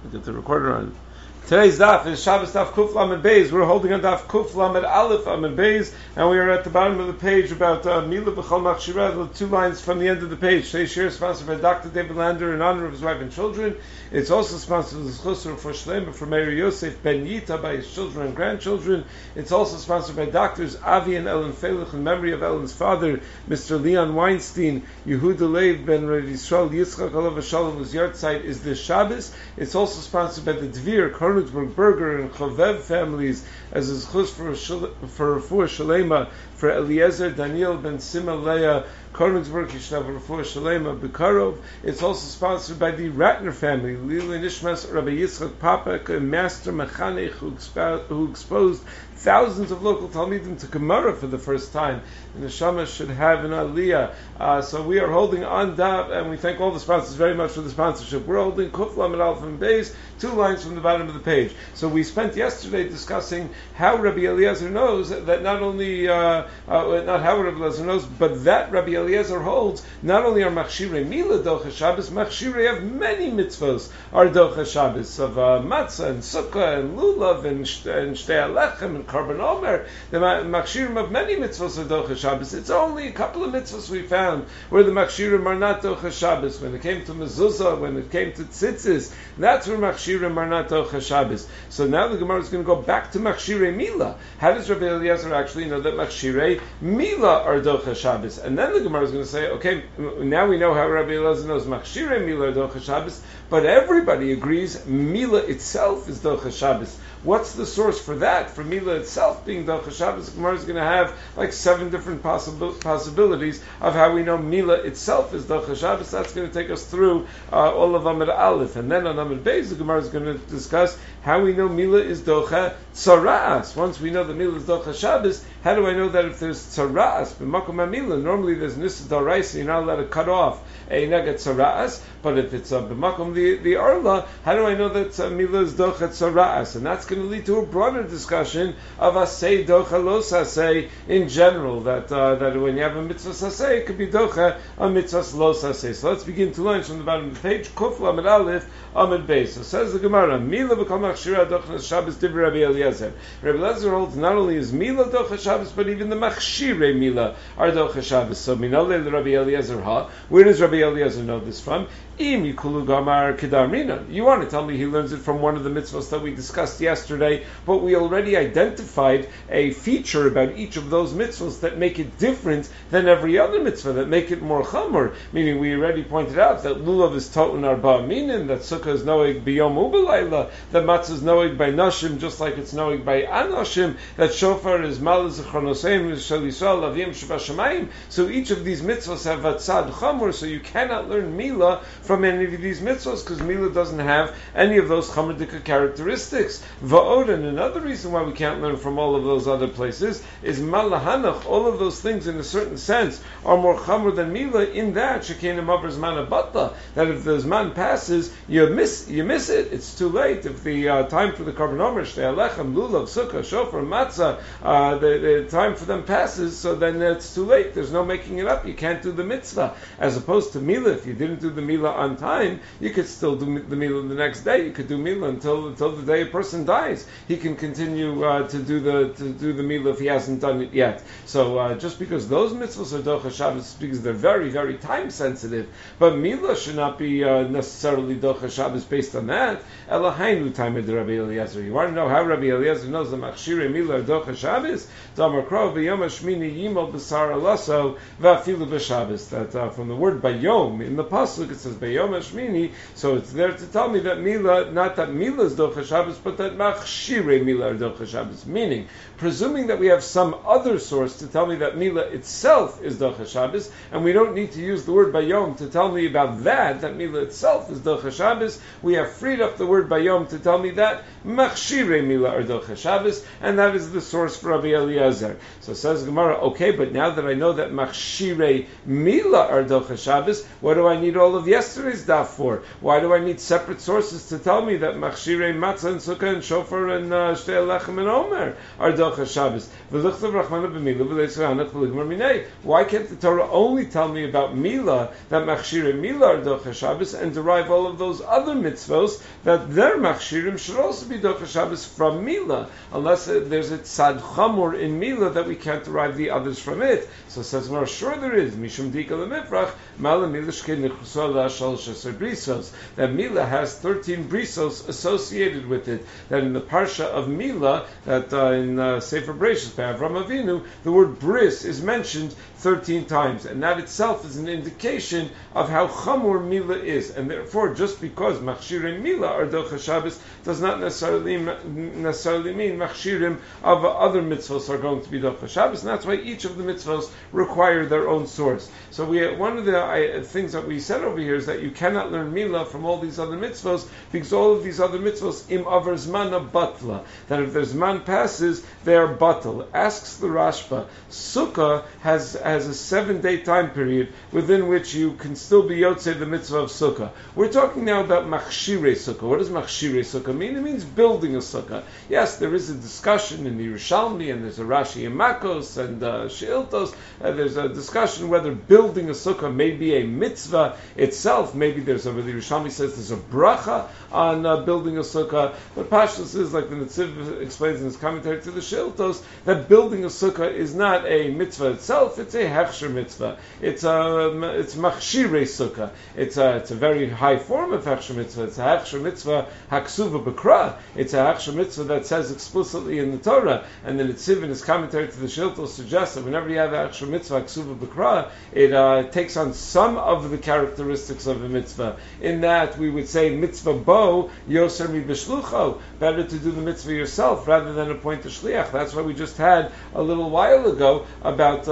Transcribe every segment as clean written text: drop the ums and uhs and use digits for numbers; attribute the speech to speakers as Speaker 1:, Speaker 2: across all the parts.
Speaker 1: We get the recorder on. Today's daf is Shabbos daf Kuf Lamed Beis. We're holding on daf Kuf Lamed Aleph Lamed Beis, and we are at the bottom of the page about Mila B'chol Machshira, the 2 lines from the end of the page. Today's shir is sponsored by Dr. David Lander in honor of his wife and children. It's also sponsored by Chusar for Shlema for Meir Yosef Ben Yita by his children and grandchildren. It's also sponsored by doctors Avi and Ellen Felich in memory of Ellen's father, Mr. Leon Weinstein. Yehuda Leib Ben Rav Yisrael Yitzchak Alav Shalom, whose yahrzeit is this Shabbos. It's also sponsored by the Dvir, Kornitzberg, Berger, and Chovev families as is chus for Refuah Shalema for Eliezer Daniel Ben Sima Leah Kornitzberg Yishnav Refuah Shalema Bekarov. It's also sponsored by the Ratner family, Lili Nishmas Rabbi Yitzchak Papak, a master mechanech who exposed thousands of local Talmidim to Gemara for the first time. The Neshama should have an Aliyah. So we are holding on Daf, and we thank all the sponsors very much for the sponsorship. We're holding Kuf Lamed Aleph and Beis, 2 lines from the bottom of the page. So we spent yesterday discussing how Rabbi Eliezer knows that not only, not how Rabbi Eliezer knows, but that Rabbi Eliezer holds, not only are Machshirei Mila Docha Shabbos, Machshirei of many mitzvos are Docha Shabbos, of Matzah and Sukkah and Lulav and Shtei Alechem and Karban Omer. The Machshirim of many mitzvos are Docha Shabbos. It's only a couple of mitzvos we found where the Machshirim are not Docha Shabbos. When it came to Mezuzah, when it came to Tzitzis, that's where Machshirim are not Docha Shabbos. So now the Gemara is going to go back to Machshirei Mila. How does Rabbi Eliezer actually know that Machshirei Mila are Docha Shabbos? And then the Gemara is going to say, okay, now we know how Rabbi Eliezer knows Machshirei Mila are Docha Shabbos, but everybody agrees Mila itself is Docha Shabbos. What's the source for that? For Mila itself being Docha Shabbos, the Gemara is going to have like 7 different possibilities of how we know Mila itself is Docha Shabbos. That's going to take us through all of Amud Aleph. And then on Amud Beis, the Gemara is going to discuss how we know Mila is Docha Tzara'as. Once we know that Mila is Docha Shabbos, how do I know that if there's Tzara'as, b'makom HaMila, normally there's Nisa D'Oraisa, you're not allowed to cut off a Neged Tzara'as, but if it's b'makom the Arla, how do I know that Mila is Docha Tzara'as? And that's going to lead to a broader discussion of Asay Docha Los Asay in general, that when you have a mitzvah Asay, it could be Docha a mitzvah Los Asay. So let's begin to learn from the bottom of the page, Kuf Lamed Aleph Amud Beis. So says the Gemara, Mila b'kol Machshirei Docha Shabbos Divrei Rabbi Eliezer. Rabbi Eliezer holds not only is Mila Docha Shabbos, but even the Machshirei Mila are Docha Shabbos. So Minole Rabbi Eliezer ha. Where does Rabbi Eliezer know this from? Im Yikulu Gamar Kedar Mina. You want to tell me he learns it from one of the mitzvahs that we discussed yesterday, but we already identified a feature about each of those mitzvahs that make it different than every other mitzvah, that make it more chamor. Meaning we already pointed out that Lulav is To'un Arba Minim, that Sukkah is Noeg B'Yom U'B'Layla, that Matzah is Noeg by Nashim just like it's Noeg by Anoshim, that Shofar is Mal Zechronoseim Shel Yisrael Avim Shebashamayim. So each of these mitzvahs have a tzad chamor, so you cannot learn Mila from any of these mitzvahs because Mila doesn't have any of those chamerdika characteristics. Va'od, and another reason why we can't learn from all of those other places is Malahanach. All of those things in a certain sense are more chamor than Mila in that Shekein Mavar Zman Abatla, that if the Zman passes, you miss it. It's too late. If the time for the Karban Omer, Shtei Alechem, Lulav, Sukkah, Shofar, Matzah, the time for them passes, so then it's too late. There's no making it up. You can't do the mitzvah. As opposed to Mila, if you didn't do the Mila on time, you could still do the Mila the next day. You could do Mila until the day a person dies. He can continue to do the Mila if he hasn't done it yet. So just because those mitzvahs are Docha Shabbos, because they're very, very time sensitive, but Mila should not be necessarily Docha Shabbos based on that. Elahainu time of Rabbi Eliezer. You want to know how Rabbi Eliezer knows the Machshirei Mila are Docha Shabbos? Damar Krov v'Yom Hashmini Yimol B'Sar Alaso v'Afilu B'Shabbos. That from the word Bayom in the pasuk it says Bayom Hashmini, so it's there to tell me that Mila, not that Mila is Docha Shabbos, but that Machshirei Mila are Docha Shabbos. Meaning, presuming that we have some other source to tell me that Mila itself is Docha Shabbos, and we don't need to use the word Bayom to tell me about that Mila itself is Docha Shabbos, we have freed up the word Bayom to tell me that Machshirei Mila are Docha Shabbos, and that is the source for Rabbi Eliezer. So says Gemara, okay, but now that I know that Machshirei Mila are Docha Shabbos, what do I need all of yesterday yesterday's daf for? Why do I need separate sources to tell me that machshirei matzah and sukkah and shofar and shtei lechem and omer are docha Shabbos? Why can't the Torah only tell me about Mila, that machshirei Mila are docha Shabbos, and derive all of those other mitzvos that their machshirim should also be docha Shabbos from Mila, unless there's a tzad chamor in Mila that we can't derive the others from it. So it says, well, sure there is. Mishum dika lemifrach, mala Mila shkein nechusol shal shasar brisos. That Mila has 13 brisos associated with it. That in the parsha of Mila, that in Sefer Bereshis by Avram Avinu, the word bris is mentioned 13 times, and that itself is an indication of how chamor Mila is. And therefore, just because machshirei Mila are docha Shabbos does not necessarily mean machshirim of other mitzvos are going to be docha Shabbos, and that's why each of the mitzvos require their own source. So one of the things that we said over here is that you cannot learn Mila from all these other mitzvos, because all of these other mitzvos im avar zmana batla, that if their zman passes, they are batal. Asks the Rashba, Sukkah has a 7-day time period within which you can still be yotzei the mitzvah of Sukkah. We're talking now about machshirei Sukkah. What does machshirei Sukkah mean? It means building a Sukkah. Yes, there is a discussion in the Yerushalmi, and there's a Rashi in Makos and Sheiltos. There's a discussion whether building a Sukkah may be a mitzvah itself. Maybe the Yerushalmi says there's a bracha on building a Sukkah. But Pashtus is, like the Netziv explains in his commentary to the Sheiltos, that building a Sukkah is not a mitzvah itself, it's a hechsher mitzvah. It's machshirei Sukkah. It's a very high form of hechsher mitzvah. It's a hechsher mitzvah haksuva b'kra. It's a hechsher mitzvah that says explicitly in the Torah, and the Netziv in his commentary to the Sheiltos suggests that whenever you have a hechsher mitzvah haksuva b'kra, it takes on some of the characteristics of a mitzvah. In that we would say mitzvah bo yoser mi b'shlucho, better to do the mitzvah yourself rather than appoint a shliach. That's why we just had a little while ago about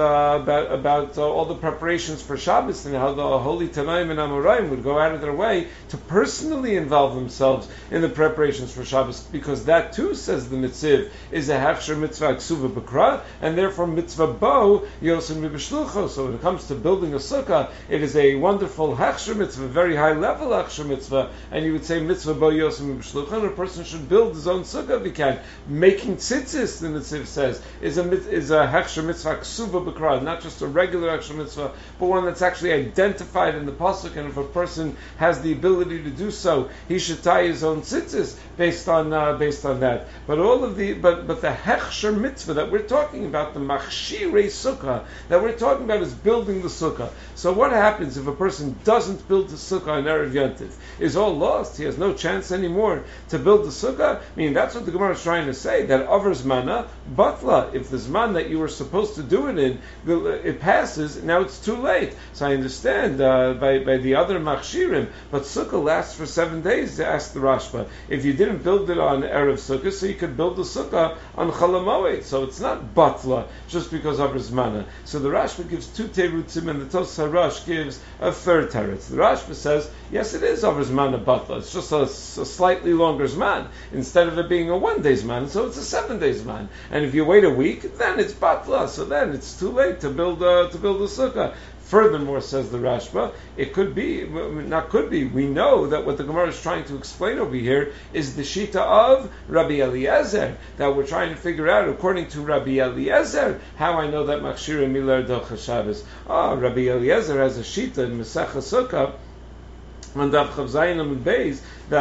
Speaker 1: all the preparations for Shabbos and how the holy Tanaim and Amoraim would go out of their way to personally involve themselves in the preparations for Shabbos, because that too, says the Netziv, is a hechsher mitzvah ksuva b'kra, and therefore mitzvah bo yoser mi b'shlucho. So when it comes to building a sukkah, it is a wonderful hechsher mitzvah, very high level hechsher mitzvah, and you would say mitzvah bo yoser mi b'shlucho, and a person should build his own sukkah if he can. Making tzitzis, the Netziv says, is a hechsher mitzvah ksuva b'kra, not just a regular hechsher mitzvah, but one that's actually identified in the pasuk. And if a person has the ability to do so, he should tie his own tzitzis based on that. But the hechsher mitzvah that we're talking about, the machshirei sukkah that we're talking about, is building the sukkah. So what happens if a person doesn't build the sukkah on Erev Yontif? Is all lost? He has no chance anymore to build the sukkah? I mean, that's what the Gemara is trying to say, that avar zmana batla. If the zman that you were supposed to do it in, it passes, now it's too late. So I understand by the other machshirim, but sukkah lasts for 7 days, to ask the Rashba. If you didn't build it on Erev Sukkah, so you could build the sukkah on Chol HaMoed. So it's not batla just because of zmana. So the Rashba gives 2 terutzim, and the Tosas HaRosh gives a 3rd teretz. The Rashba says, yes, it is over zmana batla. It's just a slightly longer zman. Instead of it being a 1-day zman, so it's a 7-day zman. And if you wait a week, then it's batla. So then it's too late to build a sukkah. Furthermore, says the Rashba, it could be, not could be, we know that what the Gemara is trying to explain over here is the Shita of Rabbi Eliezer, that we're trying to figure out, according to Rabbi Eliezer, how I know that Machshirei Mila are docha Shabbos. Rabbi Eliezer has a Shita in Masechah Sukkah, on Daf Chav Zayin Amud Beis,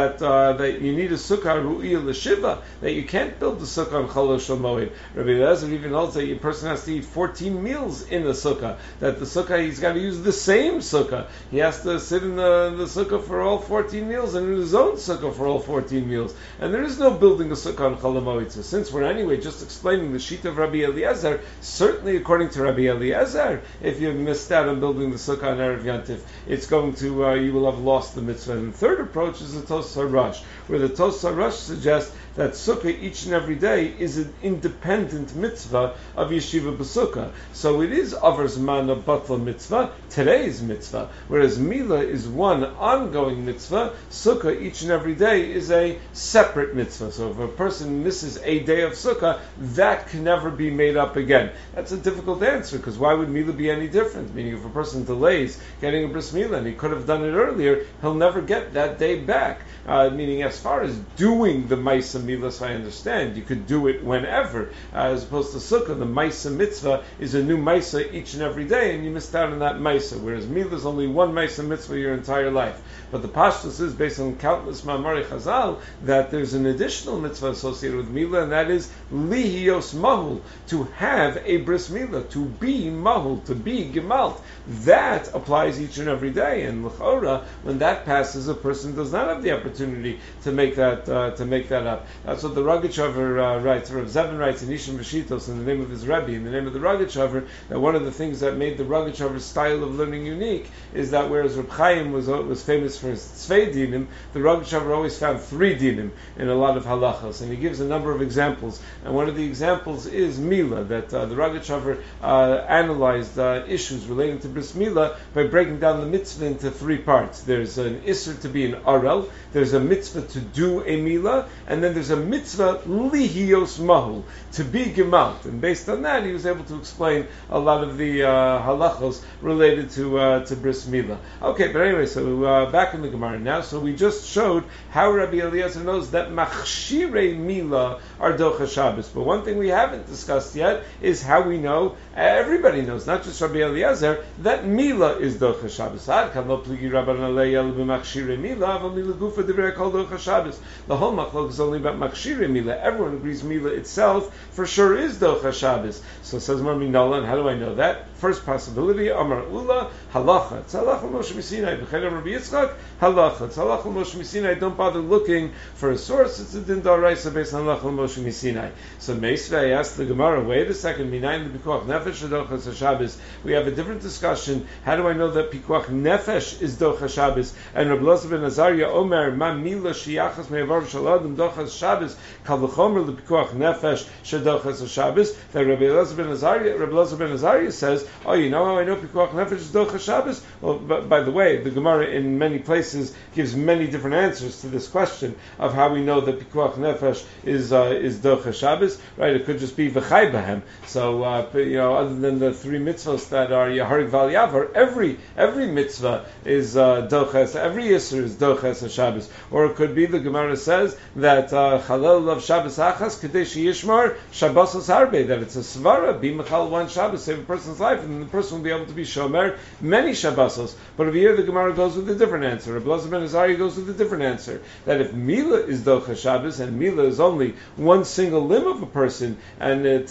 Speaker 1: that you need a sukkah ru'iyah l'shiva, that you can't build the sukkah on Chol Shel Moed. Rabbi Eliezer even holds that a person has to eat 14 meals in the sukkah, that the sukkah, he's got to use the same sukkah. He has to sit in the sukkah for all 14 meals, and in his own sukkah for all 14 meals. And there is no building a sukkah on Chol Moed. So since we're anyway just explaining the sheet of Rabbi Eliezer, certainly according to Rabbi Eliezer, if you missed out on building the sukkah on Erev Yontif, it's going to, you will have lost the mitzvah. And the third approach is the Tosas Tosar Rosh, where the Tosar Rosh suggests that Sukkah each and every day is an independent mitzvah of Yeshiva B'Sukkah. So it is Avar Zman Batla mitzvah, today's mitzvah, whereas Mila is one ongoing mitzvah. Sukkah each and every day is a separate mitzvah. So if a person misses a day of Sukkah, that can never be made up again. That's a difficult answer, because why would Mila be any different? Meaning if a person delays getting a bris Mila and he could have done it earlier, he'll never get that day back. Meaning as far as doing the Maisa Milas, I understand, you could do it whenever, as opposed to Sukkah, the Maisa Mitzvah is a new Maisa each and every day, and you missed out on that Maisa, whereas Mila is only one Maisa Mitzvah your entire life. But the Pashtus is based on countless Ma'amari Chazal that there's an additional mitzvah associated with Mila, and that is Lihios Mahul, to have a bris Mila, to be Mahul, to be Gemalt. That applies each and every day, and L'chora, when that passes, a person does not have the opportunity to make that up. That's what the Rogachover writes, or Rav Zevin writes in Ishim Vashitos, in the name of his Rebbe, in the name of the Rogachover, that one of the things that made the Rogachover's style of learning unique is that whereas Reb Chaim was famous for his Tzvei Dinim, the Rogachover always found 3 Dinim in a lot of halachas, and he gives a number of examples. And one of the examples is Mila, that the Rogachover analyzed issues relating to bris Mila by breaking down the mitzvah into 3 parts. There's an Isser to be an Arel, there's a mitzvah to do a Mila, and then there's a mitzvah Lihios Mahul, to be Gemalt. And based on that, he was able to explain a lot of the halachos related to bris Mila. Okay, but anyway, so back in the Gemara now. So we just showed how Rabbi Eliezer knows that Machshirei Mila are Docha Shabbos. But one thing we haven't discussed yet is how we know, everybody knows, not just Rabbi Eliezer, that Mila is Docha Shabbos. The whole machlok is only about Machshirei Mila. Everyone agrees Mila itself for sure is Docha Shabbos. So says Mar Minolan, how do I know that? First possibility, Amar Ula, Halacha. It's Halacha Moshe Misinai. B'chein Rabbi Yitzchak, Halacha. It's Halacha Moshe Misinai. Don't bother looking for a source. It's a Din D'Oraisa based on Halacha Moshe Misinai. So Meisvei asked the Gemara, wait a second, Minayin the Pikuach Nefesh Docha Shabbos. We have a different discussion. How do I know that Pikuach Nefesh is Docha Shabbos? And Rabbi Elazar ben Azariah Omer, Ma Mila Shiachas Me'avar Shaladim Docha Shabbos, Kal V'chomer the Pikuach Nefesh Shedocha Shabbos. That Rabbi Elazar ben Azariah says, oh, you know how I know Pikuach Nefesh is Docha Shabbos? Well, by the way, the Gemara in many places gives many different answers to this question of how we know that Pikuach Nefesh is Docha Shabbos. Right? It could just be V'chai B'hem. So other than the 3 mitzvahs that are Yaharik Val Yavar, every mitzvah is Docha. Every Yisr is Docha Shabbos. Or it could be the Gemara says that Chalel of Shabbos Achas Kadesh Yishmar Shabbos Harbe, that it's a svara be Mechal one Shabbos, save a person's life, and the person will be able to be shomer many Shabbosos. But over here the Gemara goes with a different answer. Rabbi Elazar ben Azariah goes with a different answer. That if Mila is Docha Shabbos, and Mila is only one single limb of a person, and it's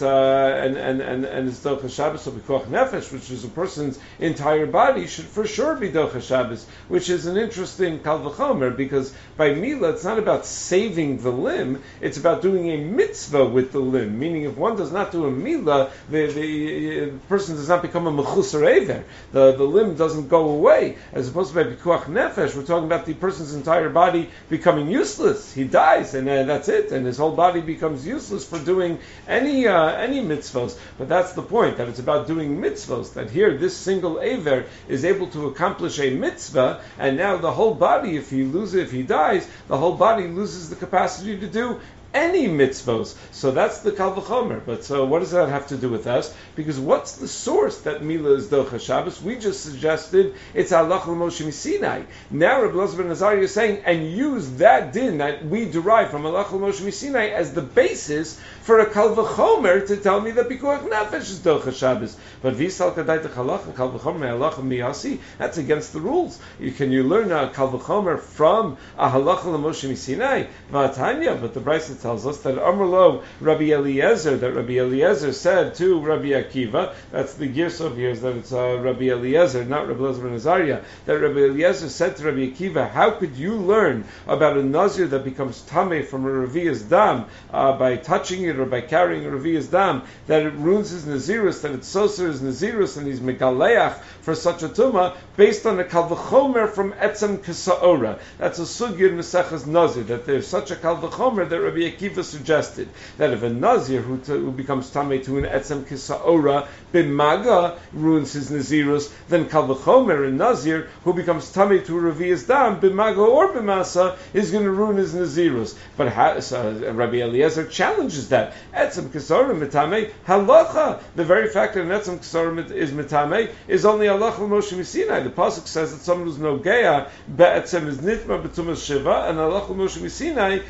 Speaker 1: Docha Shabbos, so Pikuach Nefesh, which is a person's entire body, should for sure be Docha Shabbos, which is an interesting Kal V'chomer, because by Mila it's not about saving the limb, it's about doing a mitzvah with the limb. Meaning if one does not do a Mila, the person does not become a Mechusar Eiver. The limb doesn't go away. As opposed to by Pikuach Nefesh, we're talking about the person's entire body becoming useless. He dies, and that's it, and his whole body becomes useless for doing any mitzvahs. But that's the point, that it's about doing mitzvahs, that here this single Eiver is able to accomplish a mitzvah, and now the whole body, if he dies, the whole body loses the capacity to do any mitzvos. So that's the Kal V'chomer. But so what does that have to do with us? Because what's the source that Mila is Docha Shabbos? We just suggested it's Halach L'Moshe Misinai. Now Rabbi Elazar ben Azariah is saying, and use that din that we derive from Halach L'Moshe Misinai as the basis for a Kal V'chomer to tell me that Pikuach Nefesh is Docha Shabbos. But V'isal Kadai Techalach and Kal V'chomer Halach Miyasi, that's against the rules. Can you learn a Kal V'chomer from a Halach L'Moshe Misinai? V'atanya, but the Brayso tells us that Amrlo Rabbi Eliezer, that Rabbi Eliezer said to Rabbi Akiva, that's the Girsov here, is that it's Rabbi Eliezer, not Rabbi Eliezer ben Azariah, that Rabbi Eliezer said to Rabbi Akiva, how could you learn about a Nazir that becomes Tameh from a Revi'as Dam by touching it or by carrying a Revi'as Dam, that it ruins his Nazirus, that it's Soser his Nazirus, and he's Megaleach for such a Tumah, based on a Kal V'chomer from Etzem Kisa'ora. That's a Sugya in Mesechus Nazir, that there's such a Kal V'chomer that Rabbi Akiva suggested, that if a Nazir who becomes Tameh to an Etzem Kisa'ora, B'maga ruins his Nazirus, then Kal V'chomer, a Nazir who becomes Tameh to a Revi'as Dam, B'maga or B'masa, is going to ruin his Nazirus. But Rabbi Eliezer challenges that. Etzem Kisa'ora Mitameh, halacha. The very fact that an Etzem Kisa'ora is Mitameh is only halacha l'Moshe Misinai. The pasuk says that someone who's nogeya be'etzem is nitma b'tumas shiva, and halacha l'Moshe Misinai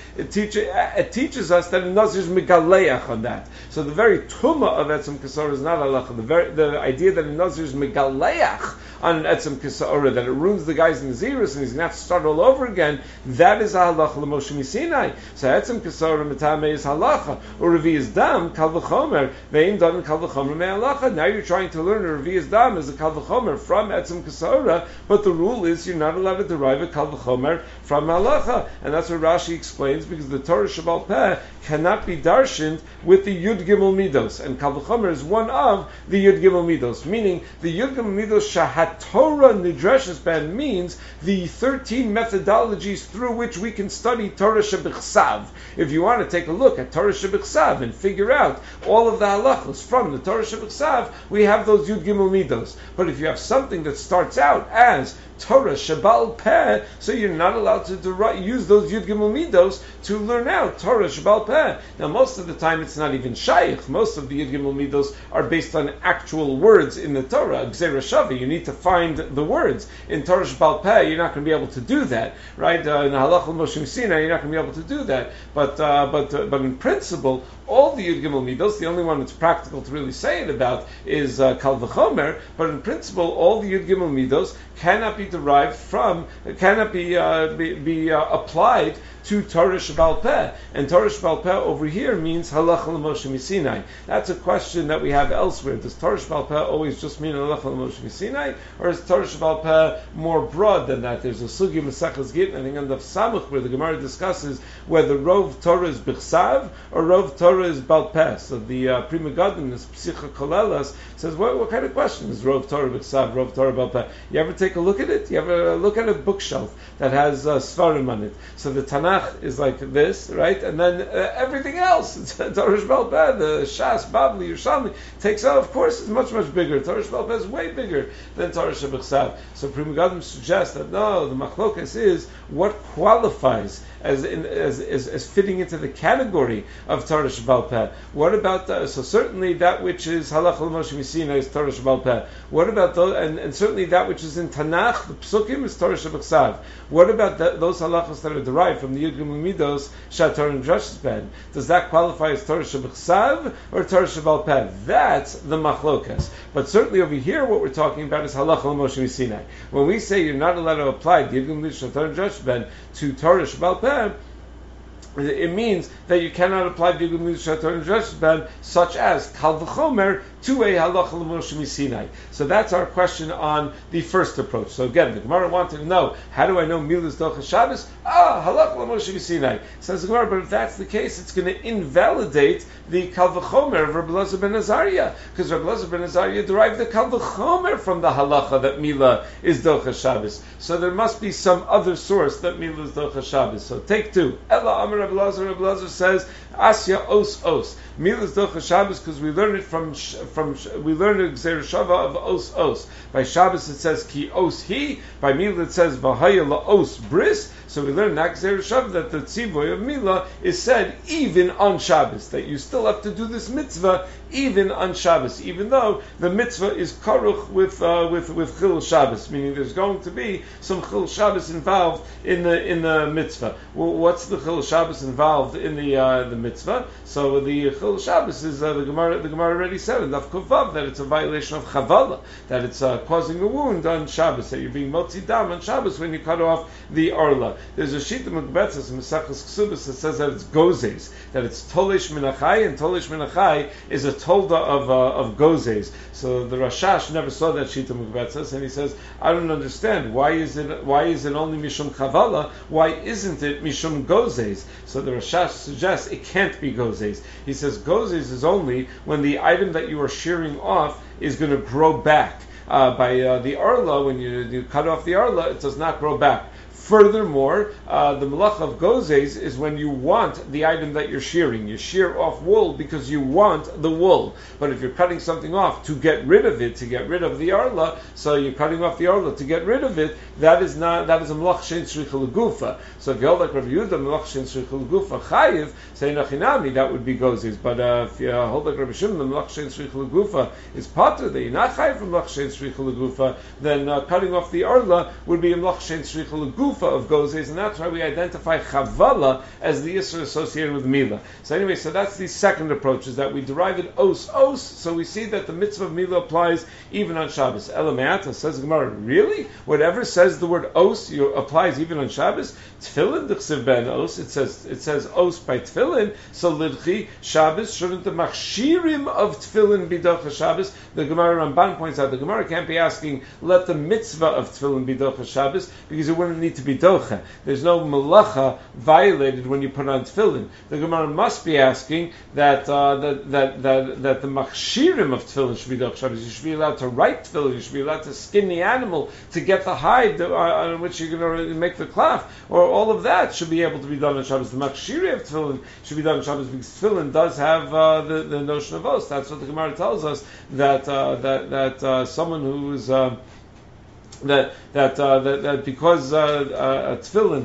Speaker 1: it teaches us that a nazir is megaleach on that. So the very tumah of etzem kisa'ora is not halacha. The idea that a nazir is megaleach on an etzem kisa'ora, that it ruins the guy's nazirus and he's going to have to start all over again, that is a halacha l'Moshe Misinai. So etzem kisa'ora mitameh is halacha, or revi'as dam kal v'chomer ve'im dan kal v'chomer me'halacha. Now you're trying to learn a revi'as dam as a kal v'chomer from etzem kisa'ora, but the rule is you're not allowed to derive a kal v'chomer from halacha, and that's what Rashi explains, because the Torah Shabbal Peh cannot be darshaned with the Yud Gimel Midos, and kal v'chomer is one of the Yud Gimel Midos, meaning the Yud Gimel Midos shahat Torah nidreshes ben means the 13 methodologies through which we can study Torah Shebichsav. If you want to take a look at Torah Shebichsav and figure out all of the halachos from the Torah Shebichsav, we have those Yud Gimel Midos. But if you have something that starts out as Torah Shabbal Peh, so you're not allowed to use those Yud Gimel Midos to learn out Torah Shabbal Peh. Now most of the time it's not even shaykh. Most of the Yud Gimel Midos are based on actual words in the Torah. Gzeira Shavi, you need to find the words. In Torah Shabbal Peh, you're not going to be able to do that, right? In Halach Moshe Misina, you're not going to be able to do that. But in principle, all the Yud Gimel Midos, the only one that's practical to really say it about is Kal V'chomer, but in principle, all the Yud Gimel Midos cannot be derived from, cannot be applied to Torah Shabbal Peh. And Torah Shabbal Peh over here means Halacha L'Moshe Misinai. That's a question that we have elsewhere. Does Torah Shabbal Peh always just mean Halacha L'Moshe Misinai, or is Torah Shabbal Peh more broad than that? There's a Sugi Mesechus Gittin, I think on the Samach, where the Gemara discusses whether Rov Torah is Bichsav or Rov Torah is Bal Peh. So the Pri Megadim, this Psicha Kolelas, says, what kind of question is Rov Torah Bichsav, Rov Torah Bal Peh? You ever take a look at it? You ever look at a bookshelf that has Svarim on it? So the Tanakh is like this, right? And then everything else, Torah Shabbal Peh, the Shas, Babli, Yerushalmi, takes out, of course, it's much, much bigger. Torah Shabbal Peh is way bigger than Torah Shebichsav. So Pri Megadim suggests that no, the Machlokas is what qualifies as fitting into the category of Torah Shabbal Peh. What about so certainly that which is Halacha L'Moshe Misina is Torah Shabbal Peh. What about those, and certainly that which is in Tanakh, the Psukim, is Torah Shebichsav. What about those halachas that are derived from the Yud Gimel Midos Shator and Drash's Ben? Does that qualify as Torah Shebichsav or Torah Shabbal Peh? That's the Machlokas. But certainly over here, what we're talking about is Halacha L'Moshe Misinai. When we say you're not allowed to apply the Yud Gimel Midos Shator and Drash's Ben to Torah Shabbal Peh, it means that you cannot apply the Yud Gimel Midos Shator and Drash's Ben, such as Kal V'chomer, to a Halacha L'Moshe Misinai. So that's our question on the first approach. So again, the Gemara wanted to know, how do I know Milas Dochas Shabbos? Halacha L'Moshe Misinai. Says the Gemara, but if that's the case, it's going to invalidate the Kal V'chomer of Rabbi Elazar ben Azariah, because Rabbi Elazar ben Azariah derived the Kal V'chomer from the Halacha that Mila is Dochas Shabbos. So there must be some other source that Mila is Dochas Shabbos. So take two. Ella Amar Rabbi Elazar says, Asya Os Os. Mila is Dochas Shabbos, because we learn it from we learn the Gzeira Shava of Os Os. By Shabbos it says Ki Os Hi. By Mila it says V'haya La Os Bris. So we learn that Gzeira Shava that the Tzivoy of Mila is said even on Shabbos, that you still have to do this mitzvah even on Shabbos, even though the mitzvah is karuch with Chil Shabbos, meaning there's going to be some Chil Shabbos involved in the mitzvah. Well, what's the Chil Shabbos involved in the mitzvah? So the Chil Shabbos is the Gemara already said in Daf Kuf Vav that it's a violation of Chavala, that it's causing a wound on Shabbos, that you're being motzi dam on Shabbos when you cut off the arla. There's a sheet of Mekbetzes in Mesachos Ksubas that says that it's gozes, that it's Tolish Minachai, and Tolish Minachai is a tolda of gozes. So the Rashash never saw that sheet of Mekbetzes, and he says, I don't understand, why is it only Mishum Chavala? Why isn't it Mishum Gozes? So the Rashash suggests it can't be Gozes. He says Gozes is only when the item that you are shearing off is going to grow back. By the arla, when you cut off the arla, it does not grow back. Furthermore, the malach of gozes is when you want the item that you're shearing. You shear off wool because you want the wool. But if you're cutting something off to get rid of it, to get rid of the arla, so you're cutting off the arla to get rid of it, that is a malach shein tzricha legufa. So if you hold like Rav Yehuda, malach shein tzricha legufa chayiv, say nachinami, that would be gozes. But if you hold like Rav Shimon, the malach shein tzricha legufa is pater, that you're not chayiv from malach shein tzricha legufa, then cutting off the arla would be a malach shein tzricha legufa of gozes, and that's why we identify chavala as the Yisra associated with Mila. So anyway, so that's the second approach, is that we derive it os, so we see that the mitzvah of Mila applies even on Shabbos. Elameata says Gemara, really? Whatever says the word os applies even on Shabbos? Tefillin d'chsiv ben os, it says os by tefillin, so lidchi, Shabbos, shouldn't the machshirim of tefillin be docha Shabbos? The Gemara Ramban points out, the Gemara can't be asking, let the mitzvah of tefillin be docha Shabbos, because it wouldn't need to be docha. There's no malacha violated when you put on tefillin. The Gemara must be asking that the machshirim of tefillin should be docha Shabbos. You should be allowed to write tefillin. You should be allowed to skin the animal to get the hide on which you're going to make the cloth. Or all of that should be able to be done on Shabbos. The machshirim of tefillin should be done on Shabbos because tefillin does have the notion of os. That's what the Gemara tells us, that someone who is that because tefillin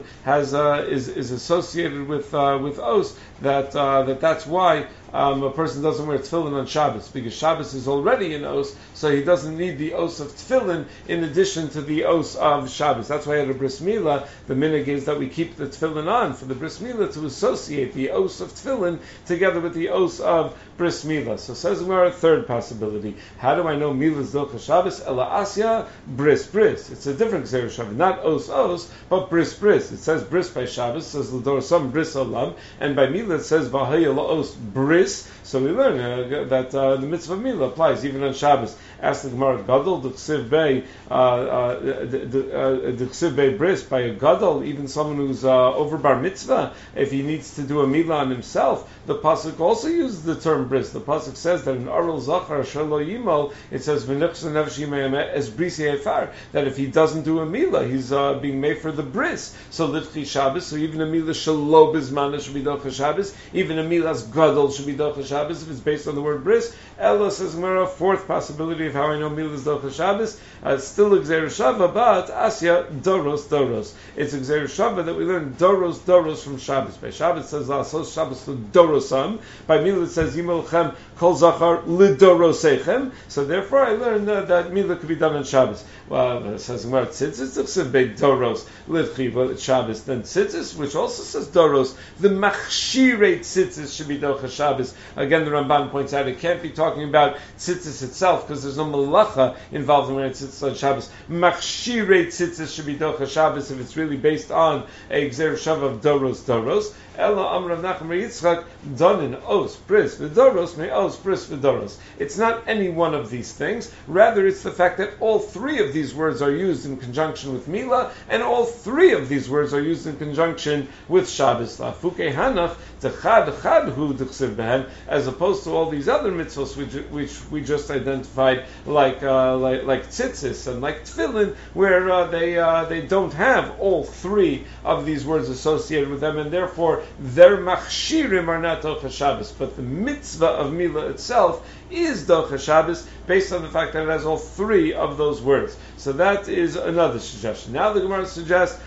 Speaker 1: is associated with os, that's why a person doesn't wear tefillin on Shabbos, because Shabbos is already an os, so he doesn't need the os of tefillin in addition to the os of Shabbos. That's why at a bris milah, the minhag is that we keep the tefillin on for the bris milah to associate the os of tefillin together with the os of bris milah. So says Gemara, third possibility. How do I know milah is docha Shabbos? Ela asya bris. It's a different Gzeir Shabbos, not os, but bris. It says bris by Shabbos, it says l'dor some bris olam, and by milah it says v'haya la'os bris. So we learn that the mitzvah of milah applies even on Shabbos. Ask the Gemara, gadol d'chsiv bei bris, by a gadol, even someone who's over bar mitzvah, if he needs to do a milah on himself, the pasuk also uses the term bris. The pasuk says that in Arul Zachar Shelo Yimol, it says v'nichsa nefesh es bris efar, that if he doesn't do a milah, he's being made for the bris. So litchi Shabbos, so even a milah shelo bizmana should be docha Shabbos, even a milah's gadol should be docha Shabbos if it's based on the word bris. Ella says Gemara, fourth possibility of how I know milah is docha Shabbos, still a Gzeir Shava, but asya doros. It's a Gzeir Shava that we learn doros from Shabbos. By Shabbos it says lasos Shabbos to dorosam. By milah it says yimolchem kol zachar lidorosechem. So therefore I learned that milah could be done on Shabbos. Well, it says Gemara tzitzis d'chsiv bei doros livchi, but it's Shabbos. Then tzitzis, which also says doros, the machshirei tzitzis should be docha Shabbos. Again, the Ramban points out it can't be talking about tzitzis itself because there's no malacha involved in wearing tzitzis on Shabbos. Machshirei tzitzis should be docha Shabbos if it's really based on a Gzeir Shav of doros. Ella Amrav Nachum Yitzchak Donin Os Bris V'Doros Me Os Bris V'Doros. It's not any one of these things. Rather, it's the fact that all three of these words are used in conjunction with Milah, and all three of these words are used in conjunction with Shabbos. Lafuke Hanach Dechad Hu D'Chsiv Behem, as opposed to all these other mitzvos which we just identified, like tzitzis and like tefillin, where they don't have all three of these words associated with them, and therefore their machshirim are not docha Shabbos, but the mitzvah of milah itself is docha Shabbos based on the fact that it has all three of those words. So that is another suggestion. Now the Gemara suggests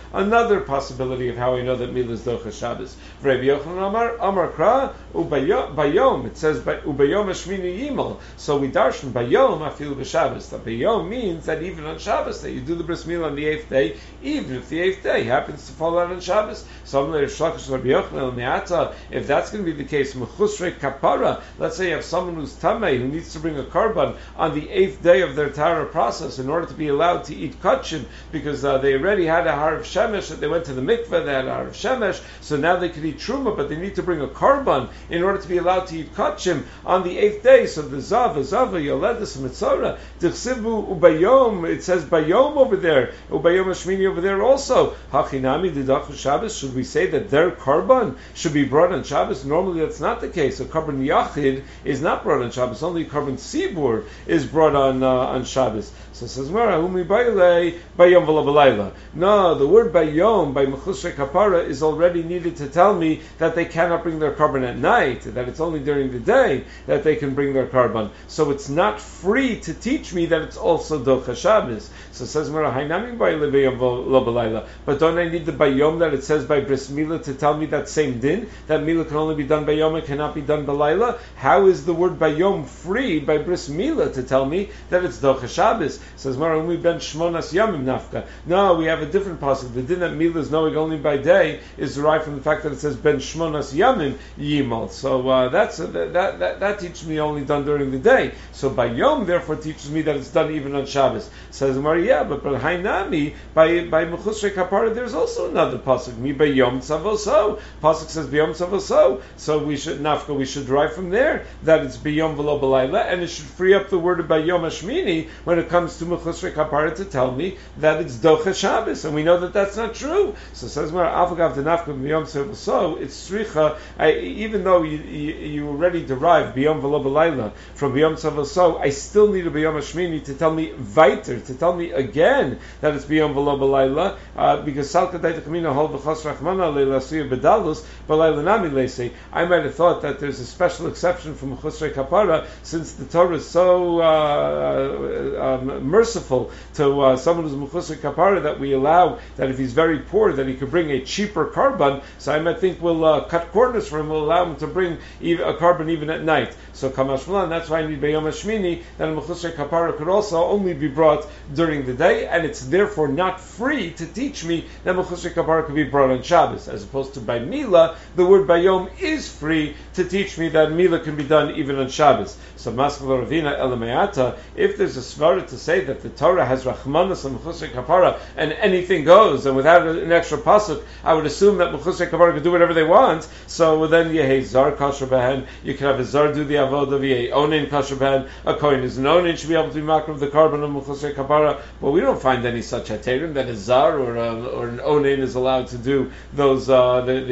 Speaker 1: another possibility of how I know that Mila is Docha Shabbos. Rabbi Yochanan Amar Kra Bayom. It says Ubayom Hashmini Yimel. So we darshan Bayom Afilu B'Shabbos. That Bayom means that even on Shabbos that you do the bris milah on the 8th day, even if the 8th day happens to fall out on Shabbos. If that's going to be the case, Mechusrei Kapara. Let's say you have someone who's Tamei who needs to bring a korban on the 8th day of their Tara process in order to be allowed to eat kachim, because they already had a Harav Shemesh, they went to the mikveh, they had a Harav Shemesh, so now they can eat Truma, but they need to bring a korban in order to be allowed to eat kachim on the 8th day. So the Zava, Yoledis, Mitzora, Dichsivu Ubayom, it says Bayom over there, Ubayom Hashmini over there also. Hachinami Didach Shabbos, should we say that their korban should be brought on Shabbos? Normally that's not the case. A korban Yachid is not brought on Shabbos, only korban Sibur is brought on Shabbos. So it says, no, the word bayom, by Mechusrei Kapara, is already needed to tell me that they cannot bring their korban at night, that it's only during the day that they can bring their korban. So it's not free to teach me that it's also Docha Shabbos. So it says, but don't I need the bayom that it says by bris milah to tell me that same din, that milah can only be done bayom and cannot be done balayla? How is the word bayom free by bris milah to tell me that it's Docha Shabbos? Says Marumi ben Shmonas Yamim Nafka. No, we have a different pasuk. The din that milah is knowing only by day is derived from the fact that it says ben Shmonas Yamim Yimal. So that teaches me only done during the day. So bayom therefore teaches me that it's done even on Shabbos. Says Mar, yeah, but Hainami by Mechusrei Kapara there's also another pasuk. Mi bayom tzavoso. Pasuk says bayom tzavoso. So we should derive from there that it's bayom v'lo b'layla, and it should free up the word of bayom hashmini when it comes to Mechusrei Kapara to tell me that it's Docha Shabbos, and we know that that's not true. So it says Mar Avagav Denafka B'Yom Tzavoso. It's Sricha. Even though you already derived B'Yom V'Lo B'Layla from B'Yom Tzavoso, I still need a B'Yom Hashmini to tell me weiter, to tell me again that it's B'Yom V'Lo B'Layla, because Salka Daita Kamina Hol V'Chos Rachmana Leila Suya B'Dalus B'Layla Nami Leisei. I might have thought that there's a special exception from Mechusrei Kapara since the Torah is so merciful to someone who's Mechusrei Kapara that we allow that if he's very poor that he could bring a cheaper korban. So I might think we'll cut corners for him, we'll allow him to bring a korban even at night. So Kamash Malan, that's why I need Bayom Hashmini, that a Mechusrei Kapara could also only be brought during the day, and it's therefore not free to teach me that Mechusrei Kapara could be brought on Shabbos, as opposed to by Mila, the word Bayom is free to teach me that Mila can be done even on Shabbos. So Maskala Ravina Elameata, if there's a svara to say that the Torah has Rachmanas and Mechusrei Kapara and anything goes, and without an extra pasuk, I would assume that Mechusrei Kapara could do whatever they want. So then Yehei Zar Kasher Behen, you can have a Zar do the Avodah, Yehei Onein Kasher Behen, a Kohen is an Onein, should be able to be makar of the korban of Mechusrei Kapara. But we don't find any such heterim that a Zar or an Onein is allowed to do those the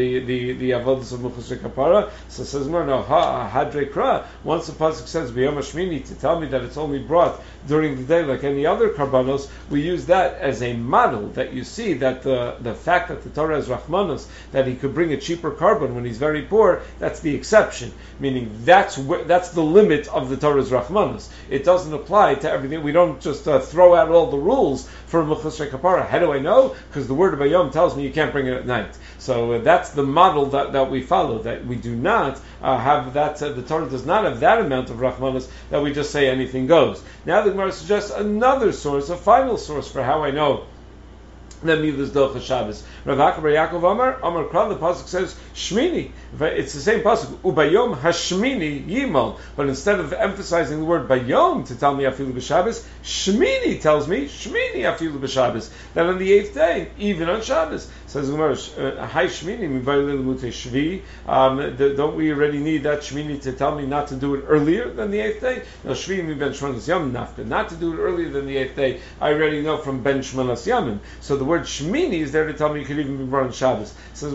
Speaker 1: Avodas of Mechusrei Kapara. So it says more, no, Hadrei Kra, once the pasuk says B'Yom Hashmini to tell me that it's only brought during the day like any other karbanos, we use that as a model that you see that the fact that the Torah has Rachmanos, that he could bring a cheaper korban when he's very poor, that's the exception, meaning that's the limit of the Torah's Rachmanos. It doesn't apply to everything. We don't just throw out all the rules for Mechusrei Kapara. How do I know? Because the word of Bayom tells me you can't bring it at night. So that's the model that we follow, that we do not have that, the Torah does not have that amount of Rachmanos that we just say anything goes. Now the Gemara suggests another source, a final source for how I know that Mila is Docha Shabbos. Rav Akabar Yaakov Amar Kral, the pasuk says Shmini. It's the same pasuk. Ubayom Hashmini Yimal. But instead of emphasizing the word Bayom to tell me Afilu B'Shabbos, Shmini tells me Shmini Afilu B'Shabbos. That on the 8th day, even on Shabbos. Says Gemara, Hai Shmini Mivaylil Mutei Shvi. Don't we already need that Shmini to tell me not to do it earlier than the 8th day? No, Shvi mi ben Shmonas Yamim Nafka. Not to do it earlier than the 8th day, I already know from ben Shmonas Yamim. So the word Shmini is there to tell me you could even be brought on Shabbos. It says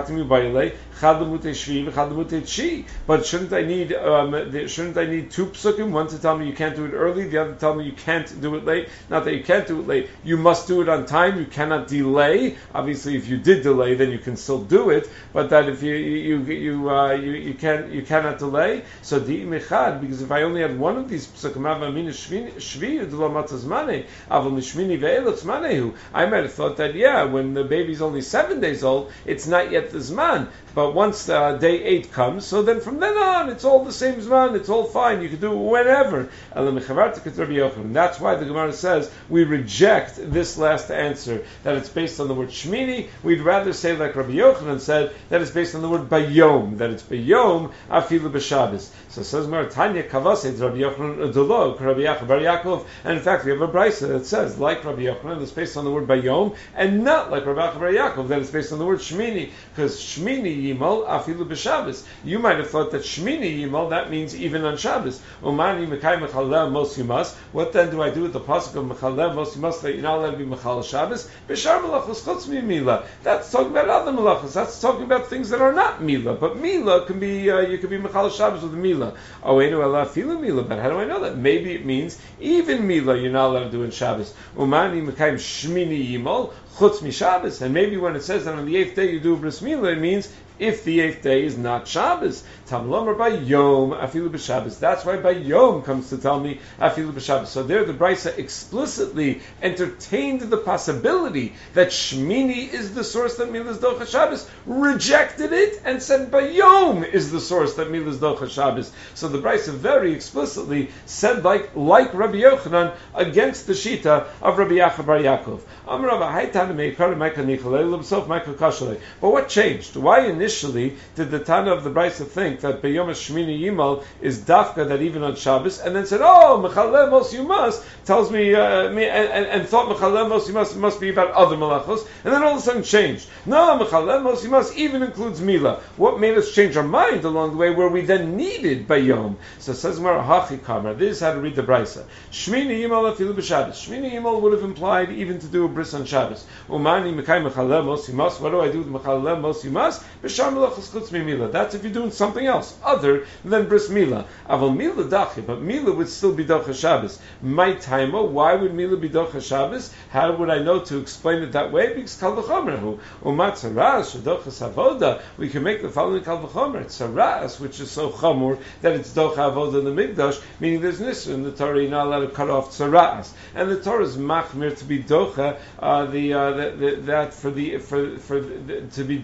Speaker 1: but shouldn't I need two psukim? One to tell me you can't do it early, the other to tell me you can't do it late. Not that you can't do it late, you must do it on time. You cannot delay. Obviously, if you did delay, then you can still do it. But that if you cannot delay. So di mechad, because if I only had one of these psukim, I might have thought thought that, when the baby's only 7 days old, it's not yet the Zman. But once day 8 comes, so then from then on, it's all the same Zman, it's all fine, you can do it whenever. And that's why the Gemara says we reject this last answer, that it's based on the word Shmini. We'd rather say like Rabbi Yochanan said, that it's based on the word Bayom, that it's Bayom afilu b'Shabbos. So it says Tanya Kavased Rabbi Yochanan Udolo Rabbi Yaakov Bar Yaakov, and in fact we have a brisa that says like Rabbi Yochanan, that's based on the word Bayom, and not like Rabbi Yaakov Bar Yaakov, that it's based on the word Shmini, because Shmini Yimal afilu b'Shabbos. You might have thought that Shmini Yimal, that means even on Shabbos. Umani Mekai Mechalel Mos Yumas. What then do I do with the pasuk of Mechalel Mos Yumas that you're not allowed to be Mechal Shabbos? B'Shar Malachos Chutz Mila. That's talking about other malachos. That's talking about things that are not Mila. But Mila can be you can be Mechal Shabbos with Mila. Oh, Einu Ela Filu Mila. But how do I know that? Maybe it means even Mila you're not allowed to do in Shabbos. Umani Mekai Shmini Yimal Chutz Mi Shabbos. And maybe when it says that on the 8th day you do Bris Mila, it means if the 8th day is not Shabbos. Tamlomer by Yom afilu b'Shabbos. That's why by Yom comes to tell me afilu b'Shabbos. So there the Brisa explicitly entertained the possibility that Shmini is the source that Milas Docha Shabbos, rejected it, and said by Yom is the source that Milas Docha Shabbos. So the Brisa very explicitly said like Rabbi Yochanan against the Shita of Rabbi Yaakov Bar Yaakov. But what changed? Why initially did the Tana of the Brisa think that B'Yom Shmini Yimal is dafka, that even on Shabbos, and then said, Mechalel Mos Yumas tells me, and thought Mechalel Mos Yumas must be about other malachos, and then all of a sudden changed. No, Mechalel Mos Yumas even includes Mila. What made us change our mind along the way, where we then needed B'Yom? So it says Hachi Kamar. This is how to read the Brisa. Shmini Yimal afilu b'Shabbos. Shmini Yimal would have implied even to do a bris on Shabbos. Umani Mekai Mechalel Mos Yumas. What do I do with Mechalel Mos Yumas? B'Shar Malachos Chutz Mila. That's if you're doing something else other than bris Mila. Aval Mila dachi, but Mila would still be Docha Shabbos. My timer, why would Mila be Docha Shabbos? How would I know to explain it that way? Because Kal V'chomer Umat Tzaras Dochas Avoda. We can make the following Kal V'chomer Tzaras, which is so chamur that it's Docha Avoda in the Mikdash, meaning there's Nisr in the Torah. You're not allowed to cut off Tzaras, and the Torah is machmir to be Docha to be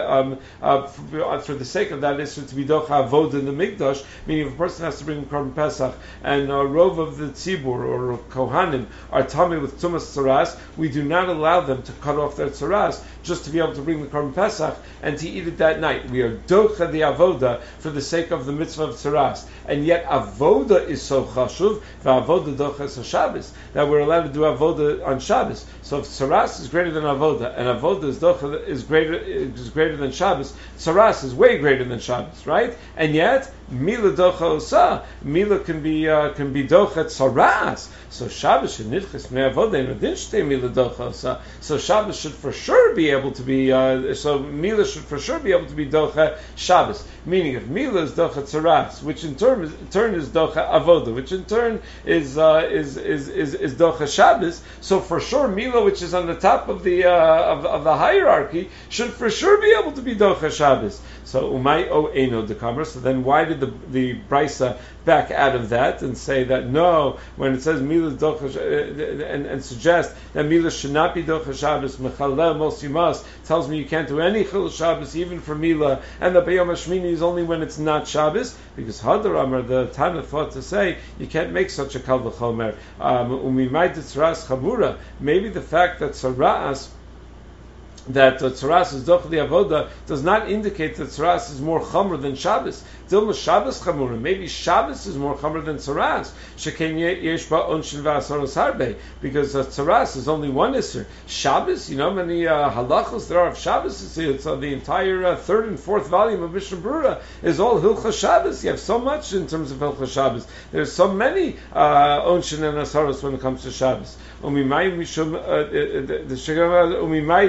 Speaker 1: Docha for the sake of that is to be Docha Avoda in the Mikdash, meaning if a person has to bring Korban Pesach and a rov of the Tzibur or Kohanim are tummy with Tumas Tzaras, we do not allow them to cut off their Tzaras just to be able to bring the Korban Pesach and to eat it that night. We are Docha the Avoda for the sake of the mitzvah of Tzaras. And yet Avoda is so chashuv, Avoda Docha es Shabbos, that we're allowed to do Avoda on Shabbos. So if Tzaras is greater than Avoda, and Avoda is greater than Shabbos, Tzaras is way greater than Shabbos, right? And yet Mila Docha Osa, Mila can be Docha Tzaras. So Shabbos should nidchis me Avoda and Adinshte Mila Docha Osa. So Shabbos should for sure be able to be. So Mila should for sure be able to be Docha Shabbos. Meaning, if Mila is Docha Tzaras, which in turn is Docha Avoda, which in turn is Docha Shabbos, so for sure Mila, which is on the top of the hierarchy, should for sure be able to be Docha Shabbos. So Umay O Eino Dekamer. So then, why did the Brisa back out of that and say that no, when it says Mila Docha and suggest that Mila should not be Docha Shabbos, Mechalel Mos Yumas tells me you can't do any Chil Shabbos even for Mila, and the B'Yom HaShmini is only when it's not Shabbos, because Hadar Amar, the Tana, thought to say you can't make such a Kal V'chomer. Umimay Tzaras Chamura. Maybe the fact that Tzaras Tzaras is Docha the Avoda does not indicate that Tzaras is more Chomer than Shabbos. Dilma Shabbos Chamura. Maybe Shabbos is more Chomer than Tzaras. Sheken yesh ba onshin v'asoros harbe, because Tzaras is only one Isser. Shabbos, you know how many halachos there are of Shabbos? It's the entire third and fourth volume of Mishnah Berurah is all Hilchos Shabbos. You have so much in terms of Hilchos Shabbos. There's so many onshin and asoros when it comes to Shabbos. Umimai mishum the umimai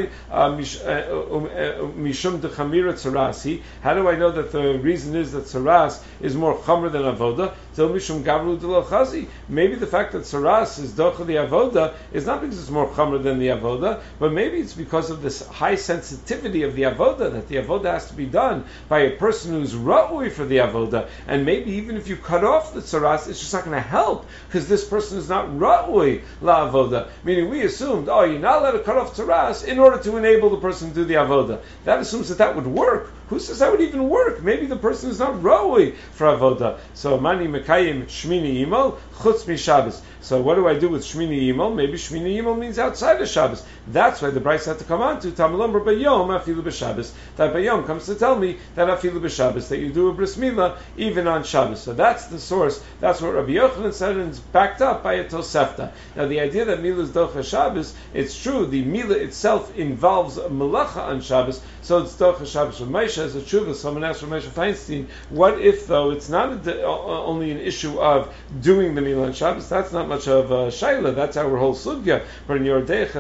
Speaker 1: mishum dechamira tzarasi. How do I know that the reason is that tzaras is more chamer than avoda? Till mishum gavru delo chazi. Maybe the fact that tzaras is docha the avoda is not because it's more chamer than the avoda, but maybe it's because of this high sensitivity of the avoda, that the avoda has to be done by a person who's ra'ui for the avoda, and maybe even if you cut off the tzaras, it's just not going to help because this person is not ra'ui la avoda. Meaning we assumed, you're not allowed to cut off tzaras in order to enable the person to do the avoda. That assumes that would work. Who says that would even work? Maybe the person is not ra'ui for avoda. So mani mekayim shmini imal chutz mi Shabbos. So what do I do with Shmini Yimel? Maybe Shmini Yimel means outside of Shabbos. That's why the Bryce had to come on to Tamalom Bayom Afilu b'Shabbos. That Bayom comes to tell me that Afilu b'Shabbos, that you do a bris milah even on Shabbos. So that's the source. That's what Rabbi Yochanan said, and it's backed up by a Tosefta. Now the idea that milah is docha Shabbos, it's true. The milah itself involves a malacha on Shabbos, so it's docha Shabbos. Rav Moshe has a tshuva. Someone asked Rav Moshe Feinstein, what if though it's not only an issue of doing the milah on Shabbos? That's not much of shaila. That's our whole sugya. But in your day,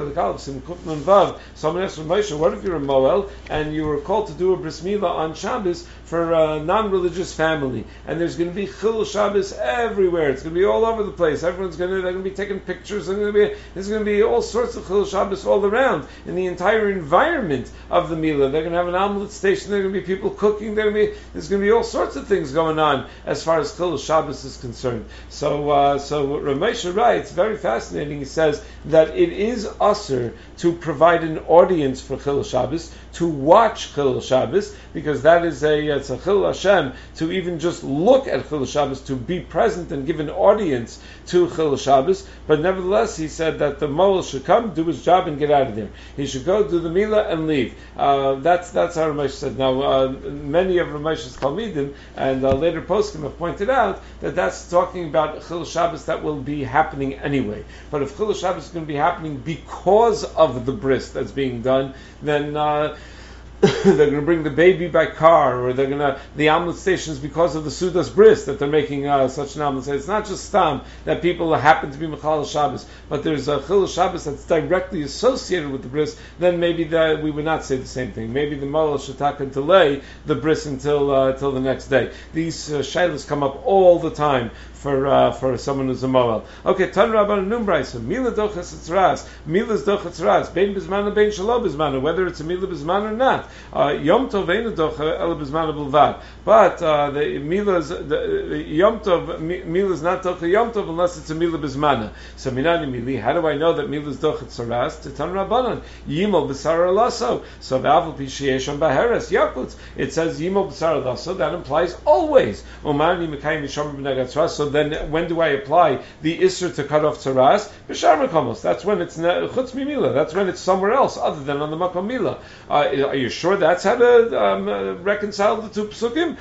Speaker 1: someone asked Rav Moshe, what if you're a Moel and you were called to do a bris milah on Shabbos for a non-religious family, and there's going to be chil Shabbos everywhere. It's going to be all over the place. They're going to be taking pictures. There's going to be all sorts of chil Shabbos all around in the entire environment of the milah. They're going to have an omelet station. There are going to be people cooking. There's going to be all sorts of things going on as far as chil Shabbos is concerned. So Rav Moshe writes, very fascinating. He says that it is usher to provide an audience for chil Shabbos, to watch chil Shabbos, because that is it's a chil Hashem, to even just look at chil Shabbos, to be present and give an audience to chil Shabbos. But nevertheless, he said that the Moel should come, do his job, and get out of there. He should go do the milah and leave. That's how Rav Moshe said. Now, many of Rav Moshe's Talmidim and later poskim have pointed out that that's talking about chil Shabbos that will be happening anyway. But if chil Shabbos is going to be happening because of the bris that's being done, then they're going to bring the baby by car, or they're going to the omelet stations because of the Sudas bris that they're making such an omelet station. It's not just stam that people happen to be Mechal Shabbos, but there's a Chil Shabbos that's directly associated with the bris. Then maybe we would not say the same thing. Maybe the Moel should delay the bris until the next day. These shaylas come up all the time for someone who's a Moel. Okay, Tan Rabban Numbraisa, Mila Dochas Tzras, Mila's Dochas Tzras, Bein Bizmana, Bein Shalom Bizmana, whether it's a Mila Bizmana or not. Yom Tov Einu Docha Ela Bizmana Bulvad. But the Mila's Yom Tov, Mila's not Docha Yom Tov unless it's a Mila Bizmana. So Minani Mili, how do I know that Mila's Dochas Tzras? To Tan Rabbanan, Yimol B'Sar Alaso. So V'Aval Pishiyeshon Baheres Yakutz. It says Yimol B'Sar Alaso. That implies always. Umani Mekayim Yishomer B'Negat Tzras. So then when do I apply the Isser to cut off Tzaras? B'Shar Mekomos. That's when it's Chutz Mimila. That's when it's somewhere else other than on the Makom Mila. Are you sure that's how to reconcile the two Psukim?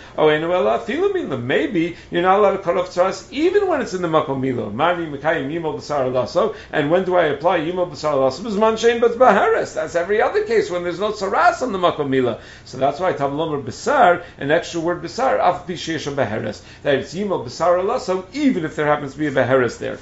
Speaker 1: Maybe you're not allowed to cut off Tzaras even when it's in the Makom Mila. Mani Mekayim Yimol B'Sar Alaso. And when do I apply Yimol B'Sar Alaso? B'Zman Shein B'Tz Bahares. That's every other case when there's no Tzaras on the Makom Mila. So that's why Tavlomer B'Sar, an extra word B'Sar, Af B'Sheish Bahares. That it's Yimol B'Sar Alaso, even if there happens to be a Beheres there.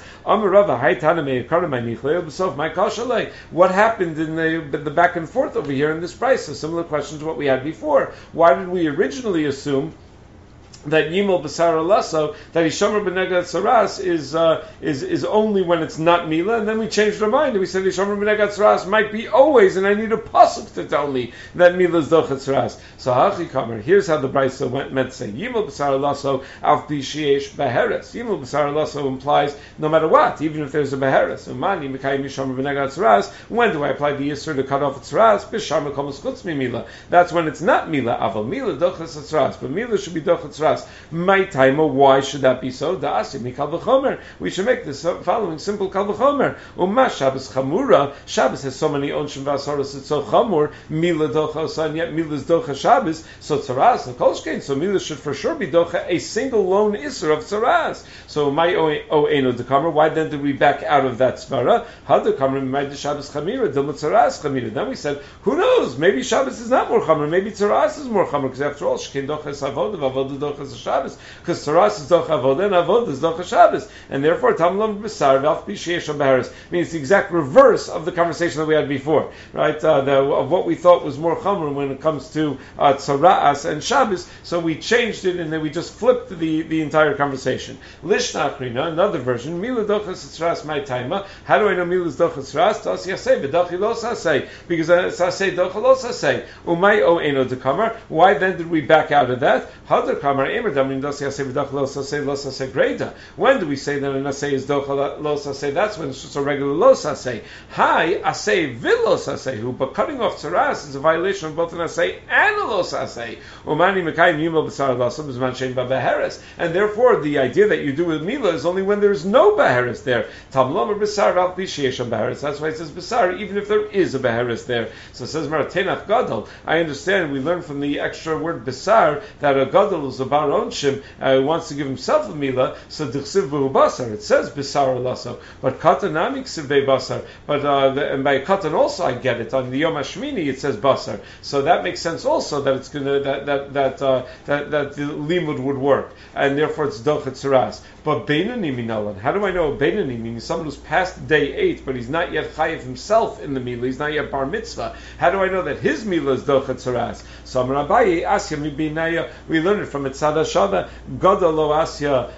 Speaker 1: What happened in the back and forth over here in this price? A similar question to what we had before. Why did we originally assume that Yimol B'Sar Alaso, that Yishomer B'Negat Tzaras is only when it's not Mila, and then we changed our mind and we said Yishomer B'Negat Tzaras might be always, and I need a pasuk to tell me that Mila is Dochet Tzaras. So Hachi Kamer, meant to say Yimol B'Sar Alaso Av B'Shiesh Beheres. Yimol B'Sar Alaso implies no matter what, even if there's a Beheres. Umani Mekayim Yishomer B'Negat Tzaras. When do I apply the Yisr to cut off Tzaras? B'Shar Mekomos Chutz Mila. That's when it's not Mila. Aval Mila Dochet Tzaras, but Mila should be Dochet Tzaras. My timer, why should that be so? We should make this following simple kal v'chomer. Uma Shabbos chamura. Shabbos has so many onshim v'asaros. It's so chamur. Mila docha, and yet Mila's docha Shabbos. So tzaras and kolshkein. So Mila should for sure be docha a single lone iser of tzaras. So my o eno dekamer. Why then did we back out of that svara? How dekamer my the Shabbos chamira dilma tzaras chamira. Then we said, who knows? Maybe Shabbos is not more chamur. Maybe tzaras is more chamur because after all, shkein docha is avodah, avodah docha dochas Shabbos, because Saras is docha avoda and avoda is docha Shabbos, and therefore Tamlam B'sar V'alf B'Sheish Beharis means the exact reverse of the conversation that we had before, right? Of what we thought was more chomer when it comes to Tzaras and Shabbos, so we changed it and then we just flipped the entire conversation. Lishna Achrina, another version, Mila dochas Tzaras my taima. How do I know Mila's dochas Tzaras? Tas Yasei V'dachi Lo Sasei, because Sasei docha Lo Sasei. Umay O Eno Dekamar. Why then did we back out of that? Hadar Kamar Emer Damin Das Yasei V'dachi Lo Sasei Greda. When do we say that an Asei is docha Lo Sasei? That's when it's just a regular Lo Sasei. Hi Asei V'Lo Sasei. But cutting off Tzaras is a violation of both an Asei and a Lo Sasei. Umani Mekayim Yimel B'Sar Lasam B'Zman Shein B'Beheres. And therefore the idea that you do with Mila is only when there's no Beheres there. Tamlom B'Sar V'Al B'Sheish Beheres. That's why it says B'Sar, even if there is a Beheres there. So it says Maratenach Gadol. I understand, we learn from the extra word B'Sar that a Gadol is a Bar Onshim, wants to give himself a Mila, so D'chsiv B'Hu Basar. It says B'Sar Lasso. But Katanami Ksiv Be Basar. But and by Katan also I get it. On the Yom HaShmini it says Basar. So that makes sense also that it's gonna that the limud would work, and therefore it's dochet tzaras. But Beinani minalan, how do I know Beinani means someone who's past day 8, but he's not yet chayiv himself in the mila, he's not yet bar mitzvah? How do I know that his mila is dochet tzaras? So Amar Abaye asya mibinaya, we learn it from Etzad Hashava, Gadol lo asya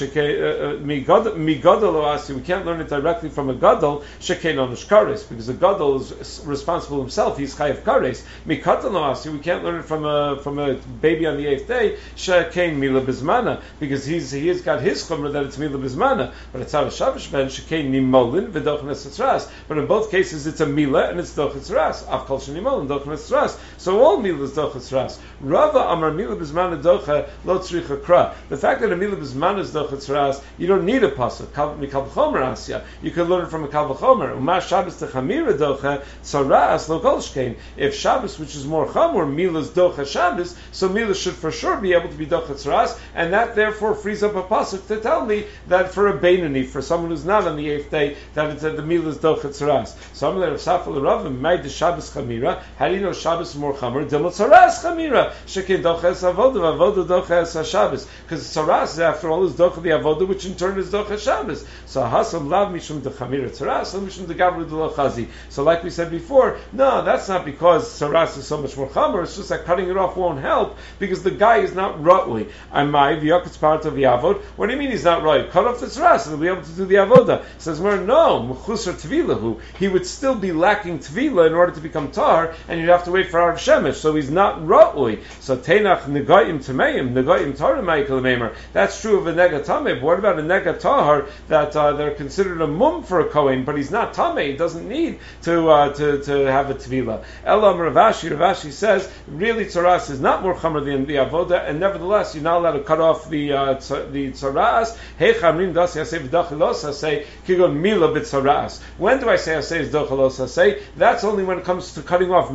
Speaker 1: mi Gadol lo asya. We can't learn it directly from a Gadol shekein onush kares, because a Gadol is responsible himself, he's chayiv kares. Mi Katan lo asya, we can't learn it from a baby on the 8th day shekein mila bizmana, because he has got his chomer that it's mila bizmana. But it's out of Shabbos ben shekein nimolin v'dochnes tzras. But in both cases it's a mila and it's dochnes tzras. Av kol shenimolin dochnes tzras. So all mila is dochnes tzras. Rava amar mila bizmana docha lo tzricha kra. The fact that a mila bizmana is dochnes tzras, you don't need a pasuk. Mikal v'chomer asya. You can learn it from a kal v'chomer. Uma Shabbos techamira docha tzras lo kol shkein. If Shabbos, which is more chomer, mila's docha Shabbos, so mila should for sure be able to be docha tzras, and that therefore frees up a pasuk to tell me that for a Beinani, for someone who's not on the 8th day, that it's the mila is docha tzras. Some of the Safal Ravim made the Shabbos chamira. How do you know Shabbos is more chamer? Dilma tzaras chamira. Shekin docha es avoda, avoda docha es Shabbos. Because tzaras, after all, is docha the avoda, which in turn is docha Shabbos. So hasam lav mishum de chamira tzaras, and mishum de gavru de lachazi. So like we said before, no, that's not because tzaras is so much more chamer. It's just that cutting it off won't help because the guy is not rotly. Amai v'yakutz part of the avod. What do you mean he's not right? Cut off the tzaras and he'll be able to do the avoda. Says no, mechusar tvilahu. He would still be lacking tvila in order to become tar, and you'd have to wait for Arav Shemesh. So he's not rotly. So tenach negayim tameim, negayim taramay kalamemer. That's true of a nega tameh. But what about a nega tahar that they're considered a mum for a kohen, but he's not tameh. He doesn't need to have a tvila. Elam Ravashi says really tzaras is not more chamer than the avoda, and nevertheless you're not allowed to cut off the tzaras. Hey chamrim das yaseh v'dachilos aseh kigon mila b'tzaras. When do I say aseh is dachilos aseh? That's only when it comes to cutting off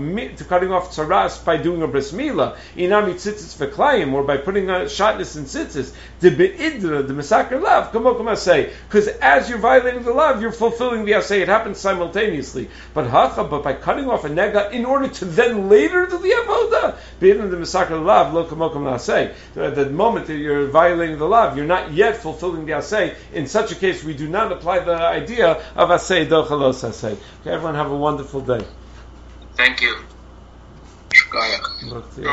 Speaker 1: tzaras by doing a bris mila. Inami tzitzis v'klayim, or by putting a shotness in tzitzis. The beidra, the mesaker lav, kamokum aseh. Because as you're violating the lav, you're fulfilling the aseh. It happens simultaneously. But by cutting off a nega in order to then later do the avoda, beidra the mesaker lav lo kamokum aseh. The moment that you're violating the lav, you're not yet fulfilling the aseh. In such a case, we do not apply the idea of aseh dochalos aseh. Okay, everyone have a wonderful day.
Speaker 2: Thank you.